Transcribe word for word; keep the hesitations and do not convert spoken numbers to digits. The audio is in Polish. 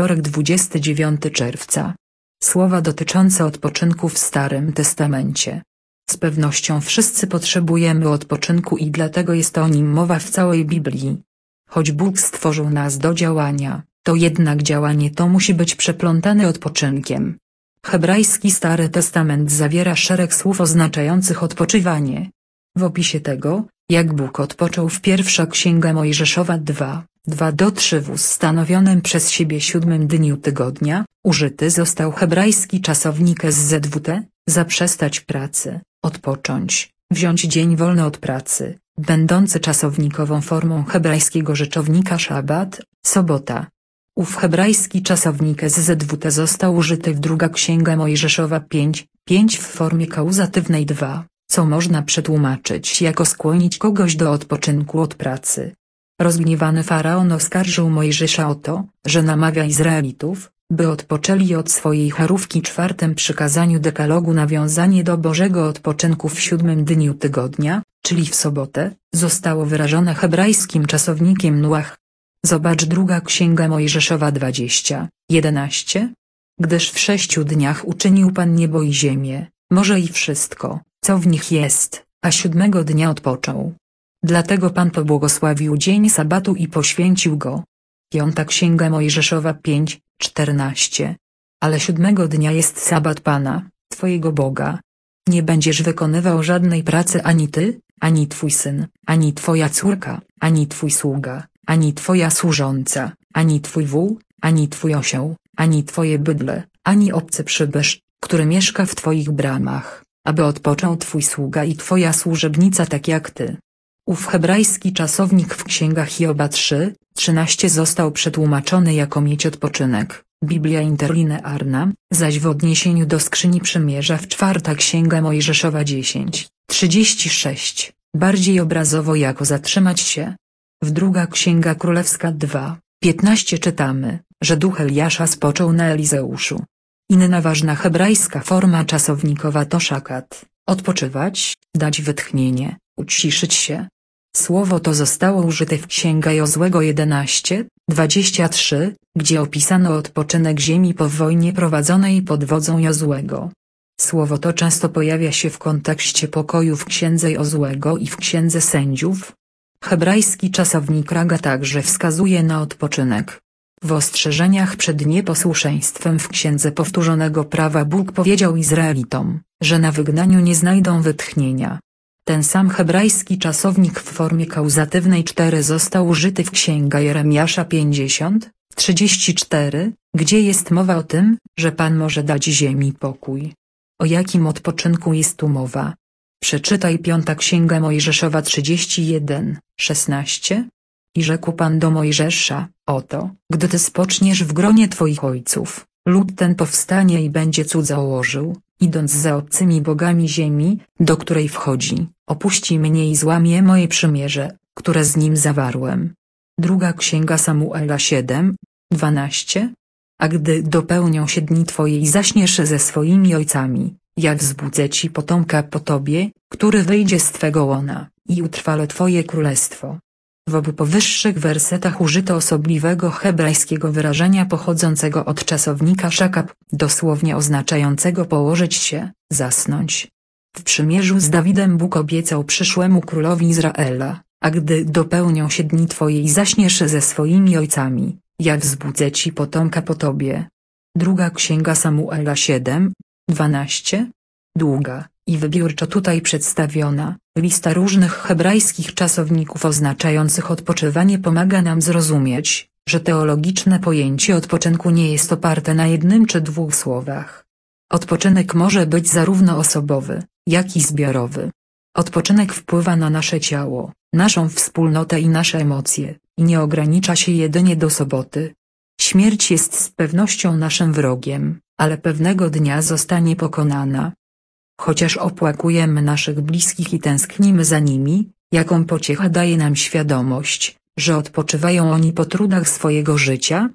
wtorek dwudziestego dziewiątego czerwca. Słowa dotyczące odpoczynku w Starym Testamencie. Z pewnością wszyscy potrzebujemy odpoczynku i dlatego jest o nim mowa w całej Biblii. Choć Bóg stworzył nas do działania, to jednak działanie to musi być przeplątane odpoczynkiem. Hebrajski Stary Testament zawiera szereg słów oznaczających odpoczywanie. W opisie tego, jak Bóg odpoczął w pierwsza Księga Mojżeszowa dwa, dwa do trzy w ustanowionym przez siebie siódmym dniu tygodnia, użyty został hebrajski czasownik S Z W T, zaprzestać pracy, odpocząć, wziąć dzień wolny od pracy, będący czasownikową formą hebrajskiego rzeczownika szabat, sobota. Ów hebrajski czasownik S Z W T został użyty w druga Księga Mojżeszowa pięć, pięć w formie kauzatywnej dwa, co można przetłumaczyć jako skłonić kogoś do odpoczynku od pracy. Rozgniewany faraon oskarżył Mojżesza o to, że namawia Izraelitów, by odpoczęli od swojej charówki. Czwartym przykazaniu dekalogu nawiązanie do Bożego odpoczynku w siódmym dniu tygodnia, czyli w sobotę, zostało wyrażone hebrajskim czasownikiem nuach. Zobacz druga Księga Mojżeszowa dwadzieścia, jedenaście. Gdyż w sześciu dniach uczynił Pan niebo i ziemię, morze i wszystko, co w nich jest, a siódmego dnia odpoczął. Dlatego Pan pobłogosławił dzień sabatu i poświęcił go. Piąta Księga Mojżeszowa pięć, czternaście. Ale siódmego dnia jest sabat Pana, Twojego Boga. Nie będziesz wykonywał żadnej pracy ani ty, ani twój syn, ani twoja córka, ani twój sługa, ani twoja służąca, ani twój wół, ani twój osioł, ani twoje bydle, ani obcy przybysz, który mieszka w twoich bramach, aby odpoczął twój sługa i twoja służebnica tak jak ty. Ów hebrajski czasownik w księgach Hioba trzy, trzynaście został przetłumaczony jako mieć odpoczynek, Biblia interlinearna, zaś w odniesieniu do skrzyni przymierza w czwarta Księga Mojżeszowa dziesięć, trzydzieści sześć, bardziej obrazowo jako zatrzymać się. W druga Księga Królewska dwa, piętnaście czytamy, że duch Eliasza spoczął na Elizeuszu. Inna ważna hebrajska forma czasownikowa to szakat, odpoczywać, dać wytchnienie, uciszyć się. Słowo to zostało użyte w Księga Jozłego jedenaście, dwadzieścia trzy, gdzie opisano odpoczynek ziemi po wojnie prowadzonej pod wodzą Jozłego. Słowo to często pojawia się w kontekście pokoju w Księdze Jozłego i w Księdze Sędziów. Hebrajski czasownik raga także wskazuje na odpoczynek. W ostrzeżeniach przed nieposłuszeństwem w Księdze Powtórzonego Prawa Bóg powiedział Izraelitom, że na wygnaniu nie znajdą wytchnienia. Ten sam hebrajski czasownik w formie kauzatywnej cztery został użyty w Księga Jeremiasza pięćdziesiąt, trzydzieści cztery, gdzie jest mowa o tym, że Pan może dać ziemi pokój. O jakim odpoczynku jest tu mowa? Przeczytaj piąta Księga Mojżeszowa trzydzieści jeden, szesnaście. I rzekł Pan do Mojżesza, oto, gdy ty spoczniesz w gronie twoich ojców, lud ten powstanie i będzie cudzołożył, idąc za obcymi bogami ziemi, do której wchodzi, opuści mnie i złamie moje przymierze, które z nim zawarłem. Druga Księga Samuela siedem, dwanaście. A gdy dopełnią się dni twoje i zaśniesz ze swoimi ojcami, ja wzbudzę ci potomka po tobie, który wyjdzie z twego łona, i utrwalę twoje królestwo. W obu powyższych wersetach użyto osobliwego hebrajskiego wyrażenia pochodzącego od czasownika szakab, dosłownie oznaczającego położyć się, zasnąć. W przymierzu z Dawidem Bóg obiecał przyszłemu królowi Izraela, a gdy dopełnią się dni twoje i zaśniesz ze swoimi ojcami, ja wzbudzę ci potomka po tobie. Druga Księga Samuela siedem, dwanaście. Długa i wybiórczo tutaj przedstawiona lista różnych hebrajskich czasowników oznaczających odpoczywanie pomaga nam zrozumieć, że teologiczne pojęcie odpoczynku nie jest oparte na jednym czy dwóch słowach. Odpoczynek może być zarówno osobowy, jak i zbiorowy. Odpoczynek wpływa na nasze ciało, naszą wspólnotę i nasze emocje, i nie ogranicza się jedynie do soboty. Śmierć jest z pewnością naszym wrogiem, ale pewnego dnia zostanie pokonana. Chociaż opłakujemy naszych bliskich i tęsknimy za nimi, jaką pociechę daje nam świadomość, że odpoczywają oni po trudach swojego życia,